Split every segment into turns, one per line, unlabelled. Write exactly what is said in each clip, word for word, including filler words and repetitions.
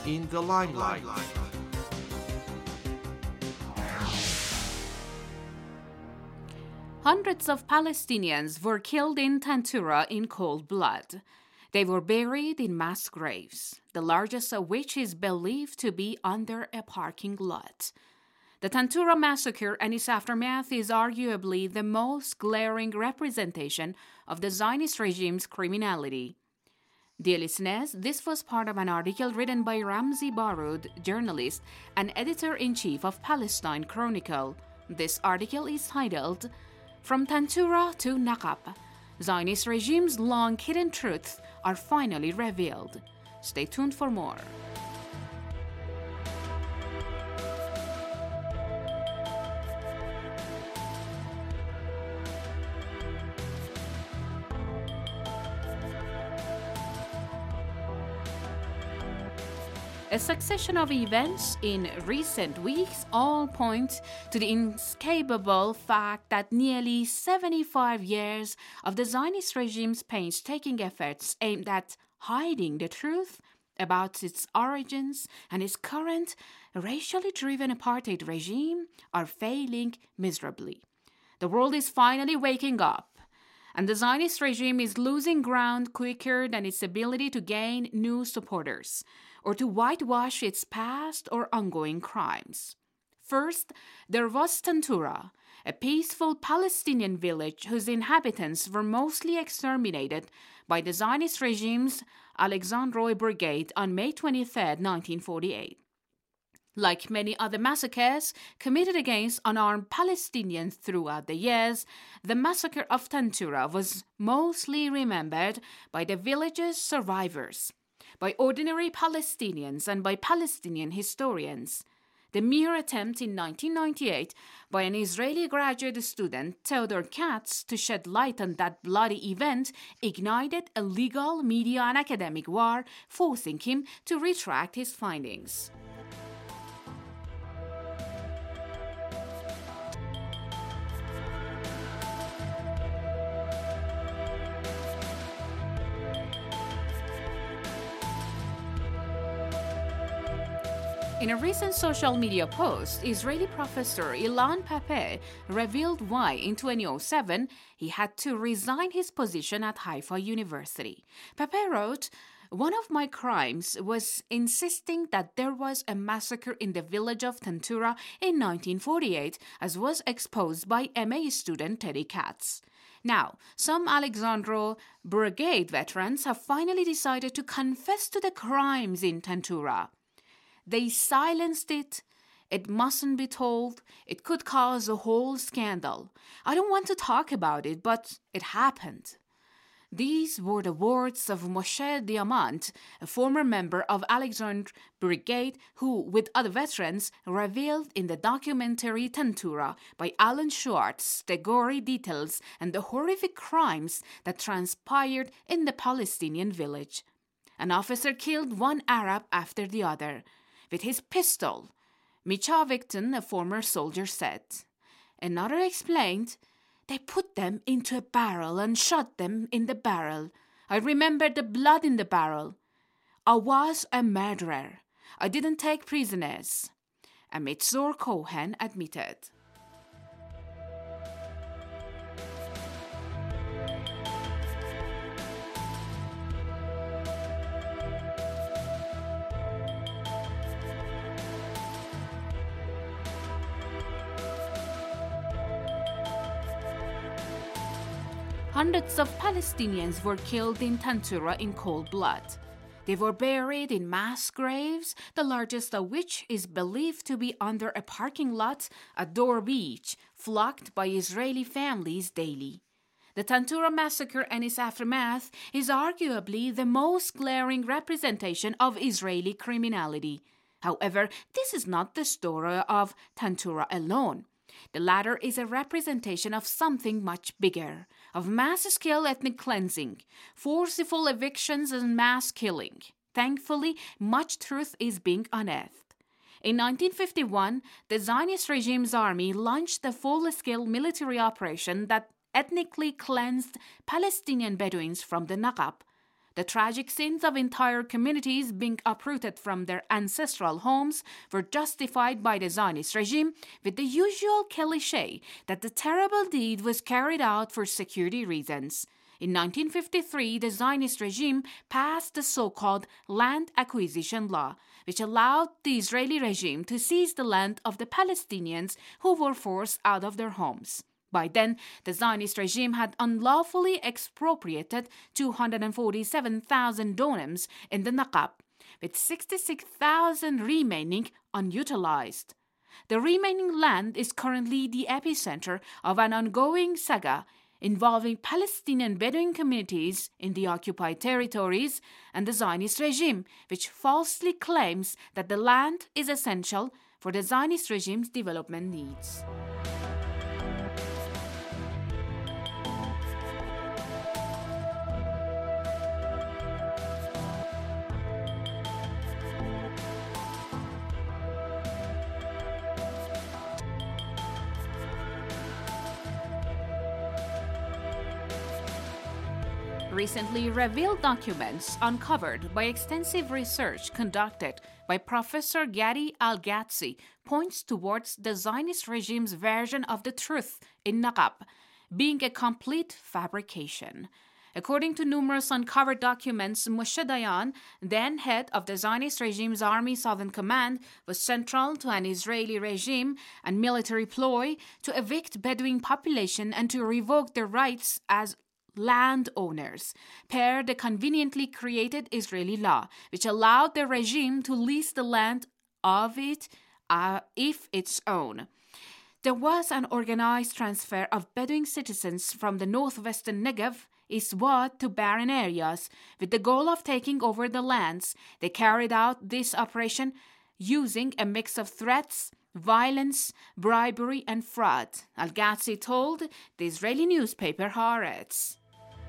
in the limelight.
Hundreds of Palestinians were killed in Tantura in cold blood. They were buried in mass graves, the largest of which is believed to be under a parking lot. The Tantura massacre and its aftermath is arguably the most glaring representation of the Zionist regime's criminality. Dear listeners, this was part of an article written by Ramzi Baroud, journalist and editor-in-chief of Palestine Chronicle. This article is titled, From Tantura to Naqab, Zionist regime's long-hidden truths are finally revealed. Stay tuned for more. A succession of events in recent weeks all point to the inescapable fact that nearly seventy-five years of the Zionist regime's painstaking efforts aimed at hiding the truth about its origins and its current racially driven apartheid regime are failing miserably. The world is finally waking up, and the Zionist regime is losing ground quicker than its ability to gain new supporters or to whitewash its past or ongoing crimes. First, there was Tantura, a peaceful Palestinian village whose inhabitants were mostly exterminated by the Zionist regime's Alexandroi Brigade on May twenty-third, nineteen forty-eight. Like many other massacres committed against unarmed Palestinians throughout the years, the massacre of Tantura was mostly remembered by the village's survivors, by ordinary Palestinians and by Palestinian historians. The mere attempt in nineteen ninety-eight by an Israeli graduate student, Theodor Katz, to shed light on that bloody event ignited a legal, media, and academic war, forcing him to retract his findings. In a recent social media post, Israeli professor Ilan Pappé revealed why in twenty oh seven he had to resign his position at Haifa University. Pappé wrote, "One of my crimes was insisting that there was a massacre in the village of Tantura in nineteen forty-eight, as was exposed by M A student Teddy Katz. Now, some Alexandro Brigade veterans have finally decided to confess to the crimes in Tantura. They silenced it. It mustn't be told. It could cause a whole scandal. I don't want to talk about it, but it happened." These were the words of Moshe Diamant, a former member of Alexandre Brigade who, with other veterans, revealed in the documentary Tantura by Alan Schwartz the gory details and the horrific crimes that transpired in the Palestinian village. An officer killed one Arab after the other with his pistol, Micha Victon, a former soldier, said. Another explained, "They put them into a barrel and shot them in the barrel. I remember the blood in the barrel. I was a murderer. I didn't take prisoners." Amit Zor Cohen admitted. Hundreds of Palestinians were killed in Tantura in cold blood. They were buried in mass graves, the largest of which is believed to be under a parking lot at Dor Beach, flocked by Israeli families daily. The Tantura massacre and its aftermath is arguably the most glaring representation of Israeli criminality. However, this is not the story of Tantura alone. The latter is a representation of something much bigger, of mass-scale ethnic cleansing, forceful evictions and mass killing. Thankfully, much truth is being unearthed. In nineteen fifty-one, the Zionist regime's army launched a full-scale military operation that ethnically cleansed Palestinian Bedouins from the Naqab. The tragic scenes of entire communities being uprooted from their ancestral homes were justified by the Zionist regime with the usual cliché that the terrible deed was carried out for security reasons. In nineteen fifty-three, the Zionist regime passed the so-called Land Acquisition Law, which allowed the Israeli regime to seize the land of the Palestinians who were forced out of their homes. By then, the Zionist regime had unlawfully expropriated two hundred forty-seven thousand donums in the Naqab, with sixty-six thousand remaining unutilized. The remaining land is currently the epicenter of an ongoing saga involving Palestinian Bedouin communities in the occupied territories and the Zionist regime, which falsely claims that the land is essential for the Zionist regime's development needs. Recently revealed documents uncovered by extensive research conducted by Professor Gadi Al-Ghatsi points towards the Zionist regime's version of the truth in Naqab being a complete fabrication. According to numerous uncovered documents, Moshe Dayan, then head of the Zionist regime's Army Southern Command, was central to an Israeli regime and military ploy to evict Bedouin population and to revoke their rights as landowners, per the conveniently created Israeli law, which allowed the regime to lease the land of it uh, if its own. There was an organized transfer of Bedouin citizens from the northwestern Negev, eastward to barren areas, with the goal of taking over the lands. They carried out this operation using a mix of threats, violence, bribery, and fraud, Al-Ghatsi told the Israeli newspaper Haaretz.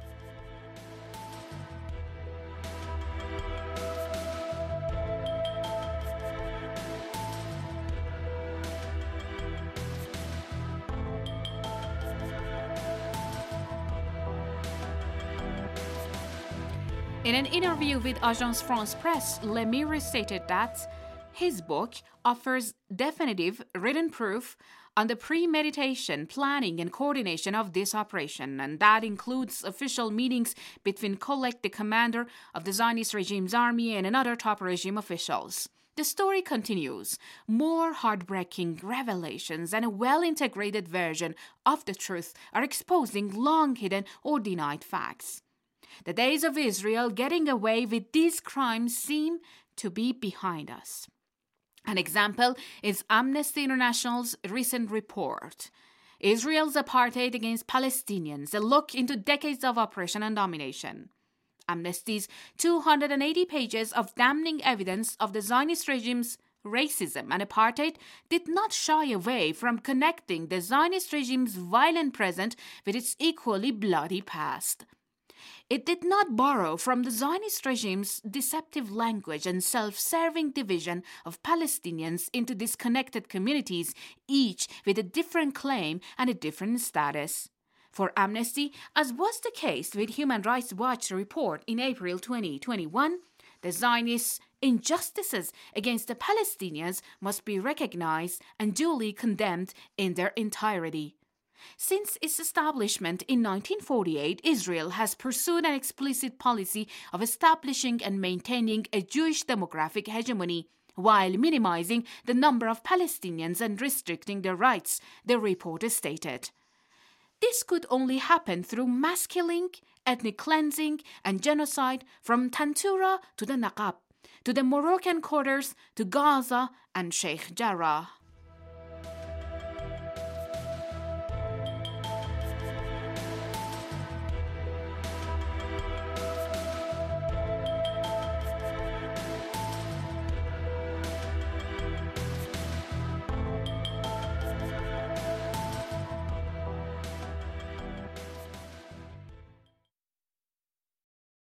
In an interview with Agence France Presse, Lemire stated that his book offers definitive written proof on the premeditation, planning, and coordination of this operation, and that includes official meetings between Kolek, the commander of the Zionist regime's army, and another top regime officials. The story continues. More heartbreaking revelations and a well-integrated version of the truth are exposing long-hidden or denied facts. The days of Israel getting away with these crimes seem to be behind us. An example is Amnesty International's recent report, Israel's Apartheid Against Palestinians, a look into decades of oppression and domination. Amnesty's two hundred eighty pages of damning evidence of the Zionist regime's racism and apartheid did not shy away from connecting the Zionist regime's violent present with its equally bloody past. It did not borrow from the Zionist regime's deceptive language and self-serving division of Palestinians into disconnected communities, each with a different claim and a different status. For Amnesty, as was the case with Human Rights Watch report in April twenty twenty-one, the Zionists' injustices against the Palestinians must be recognized and duly condemned in their entirety. Since its establishment in nineteen forty-eight, Israel has pursued an explicit policy of establishing and maintaining a Jewish demographic hegemony, while minimizing the number of Palestinians and restricting their rights, the report stated. This could only happen through mass killing, ethnic cleansing, and genocide from Tantura to the Naqab, to the Moroccan quarters, to Gaza and Sheikh Jarrah.